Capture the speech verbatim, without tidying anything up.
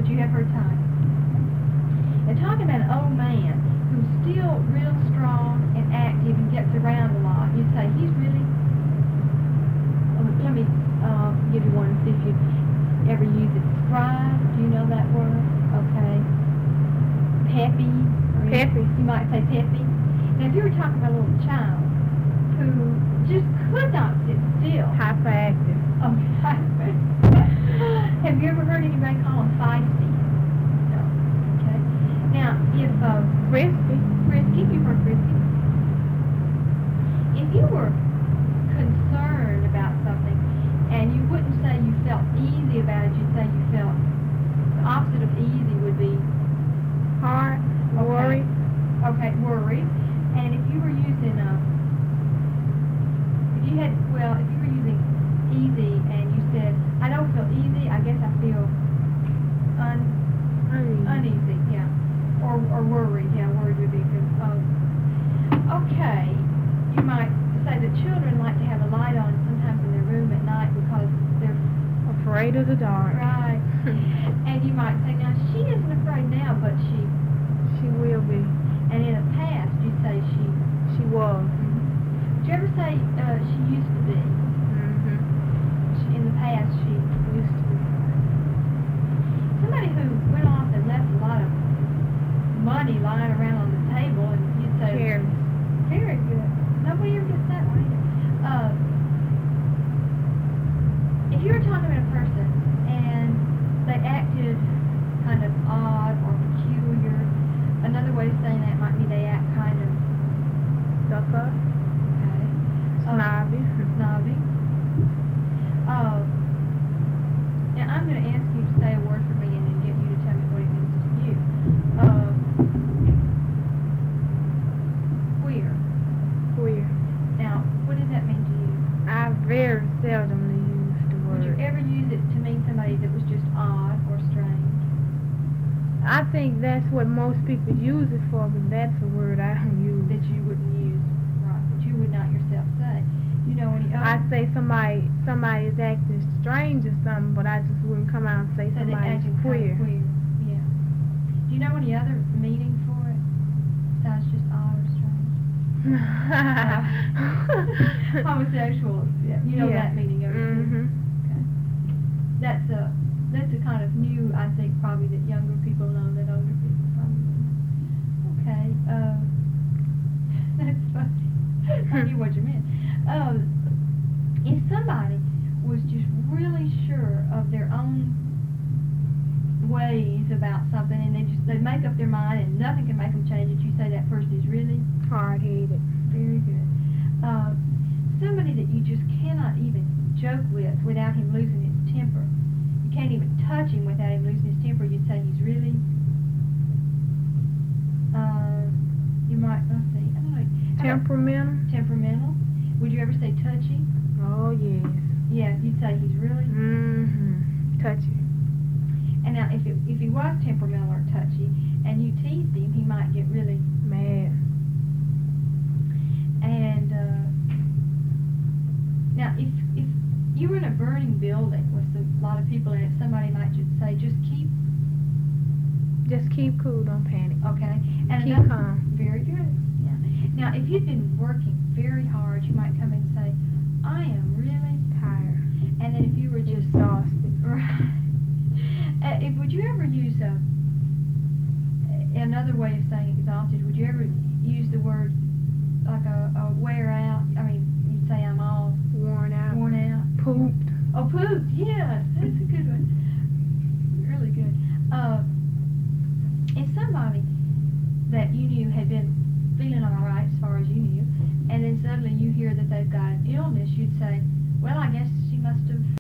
but you have her type. And talking about an old man who's still real strong and active and gets around a lot, you'd say, he's really, oh, let me uh, give you one and see if you ever use it. Spry, do you know that word? Okay. Peppy. or you- Peppy. You might say peppy. Now if you were talking about a little child who just could not sit still. Hyperactive. Oh, have you ever heard anybody call them feisty? No. Okay. Now, if uh, Frisky. frisky, you've heard frisky. If you were concerned about something, and you wouldn't say you felt easy about it, you'd say you felt the opposite of easy would be Hard. okay. Worried. Okay, worried. And if you were using a, if you had, well, if you were using easy and you said, I don't feel easy, I guess I feel un, Uneasy. uneasy, yeah. Or, or worried, yeah, worried would be good. Um, okay, you might say that children like to have a light on sometimes in their room at night because they're Afraid of the dark. right. And you might say, now she isn't afraid now, but she, She will be. and in the past you'd say she, She was. did you ever say uh, she used to be? Mm-hmm. She, in the past she, Used to be. somebody who went off and left a lot of money lying around on the table, and you'd say, Careless. very good. Nobody ever gets that one either. Uh, if you were talking about a person and they acted kind of odd or peculiar, another way of saying that might be they act kind of, Duck up. okay, uh, Snobby. snobby. Uh, now I'm going to ask you to say a word for me and then get you to tell me what it means to you. Uh, queer. Queer. Now, what does that mean to you? I very seldomly use the Would you word. ever use it to mean somebody that was just odd or strange? I think that's what most people use it for, but that's a word I don't use. That you wouldn't use, right? That you would not yourself say. You know any other? I say somebody somebody is acting strange or something, but I just wouldn't come out and say so they somebody's acting queer. Kind of queer. Yeah. Do you know any other meaning for it besides just odd or strange? Homosexuals. Yeah. You know Yeah. that meaning of it too. Mhm. Okay. That's a that's a kind of new, I think, probably that younger people know that older people probably don't. Okay. Uh, that's funny. I knew what you meant. Um, if somebody was just really sure of their own ways about something, and they just they make up their mind and nothing can make them change it, you say that person is really Hard-headed. very good. Uh, somebody that you just cannot even joke with without him losing his temper. You can't even touch him without him losing his temper. You'd say he's really, uh, you might, let's see, I don't know. How about Temperamental. temperamental? Would you ever say touchy? Oh yes. Yeah, you'd say he's really. Mhm. Touchy. And now, if it, if he was temperamental or touchy, and you teased him, he might get really. Mad. And uh, now, if if you were in a burning building with a lot of people in it, somebody might just say, "Just keep Just keep cool. Don't panic. okay." And Keep another- calm. Very good. Yeah. Now, if you'd been working very hard, you might come and say, "I am really Tired. And then if you were just Exhausted. right, uh, if, would you ever use a another way of saying exhausted? Would you ever use the word like a, a wear out? I mean, you'd say I'm all Worn out. worn out. Pooped. Oh, pooped. Yeah, that's a good one. Really good. Uh, if somebody that you knew had been feeling all right as far as you knew, and then suddenly you hear that they've got an illness, you'd say, well, I guess she must have